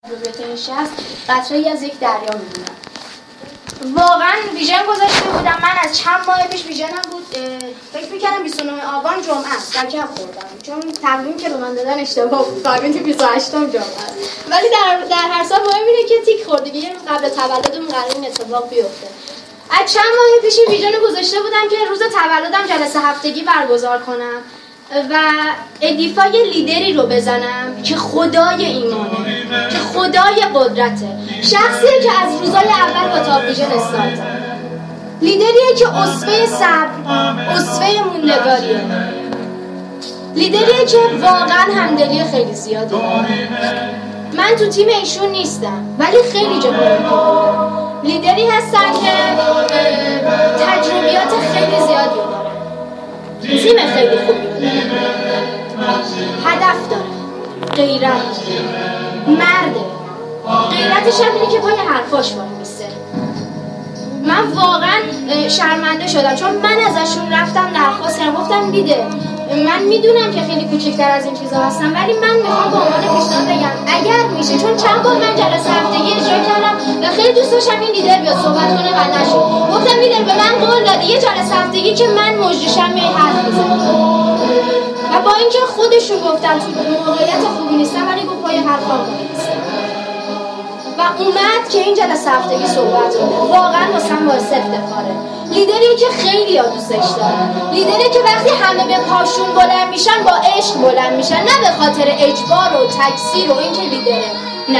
تجربیات شخص قطره‌ای از یک دریا می‌بینم. واقعا ویژن گذاشته بودم. من از چند ماه پیش ویژنم بود، فکر می‌کردم 29 آبان جمعه است. کم خوردم چون تقویم که به من دادن اشتباه بود. فهمیدم که 28 جمعه است. ولی در هر سال مهم اینه که تیک خورد دیگه، قبل تولدم قرار این اتفاق بیفته. از چند ماه پیش ویژن گذاشته بودم که روز تولدم جلسه هفتگی برگزار کنم و ادیفای لیدری رو بزنم که خدای ایمانه، که خدای قدرته، شخصیه که از روزای اول با تاپ ویژن استارت، لیدریه که اسوه صبر، اسوه موندگاریه، لیدریه که واقعا همدلی خیلی زیادی داره. من تو تیم ایشون نیستم ولی خیلی جا مهمه. لیدری هستن که تجربیات خیلی زیادی دارن، تیم خیلی خوبی رو داره، هدف داره، غیرت، مرده. غیرتش هم اینه که پای حرفاش وای میسته. من واقعا شرمنده شدم چون من ازشون رفتم درخواست کردم، گفتم لیدر من میدونم که خیلی کوچکتر از این چیزا هستم ولی من میخوام به عنوان پیشنهاد بگم اگر میشه، چون چند بار من جلسه هفتگی اجرا کردم و خیلی دوست داشتم این لیدر بیاد صحبت کنه و نشد. گفتم لیدر به من قول دادی یه جلسه هفتگی که من مجریشم میای حرف بزنی و با اینکه خودشون گفتن تو موقعیت خوبی نیستم ولی گفت پای حرفام نیستم و اومد که این جلسه هفتگی صحبت کنه. واقعا واسم باعث افتخاره. لیدری که خیلی دوستش دارن، لیدری که وقتی همه به پاشون بلند میشن با عشق بلند میشن، نه به خاطر اجبار و تکثیر و این که لیدره، نه.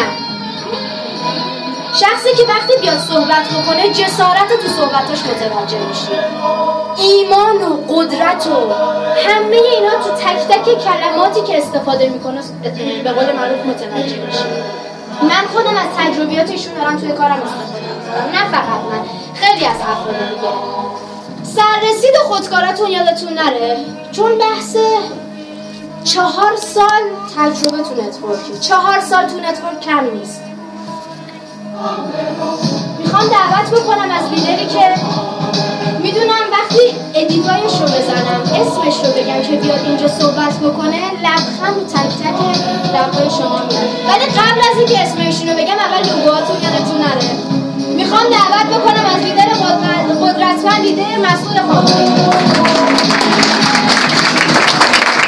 شخصی که وقتی بیاد صحبت بکنه جسارت تو صحبتاش متوجه میشی، ایمان و قدرت و همه اینا تو تک تک کلماتی که استفاده میکنه به قول معروف متوجه میشی. من خودم از تجربیات ایشون دارم توی کارم استفاده میکنم، نه فقط من، خیلی از افراد دیگه. سررسید و خودکارتون یادتون نره چون بحث 4 سال تجربه تو نتورکی، 4 سال تو نتورک کم نیست. میخوام دعوت بکنم از لیدری که میدونم وقتی ادیتایش رو بزنم اسمش رو بگم که بیاد اینجا صحبت بکنه لبخند تک تک لبهای شما میاد، ولی قبل از اینکه اسمشون رو بگم اول لوگوهاتون یادتون نره. میخوام دعوت بکنم از لیدر قدرتمند، لیدر مسئول خانواده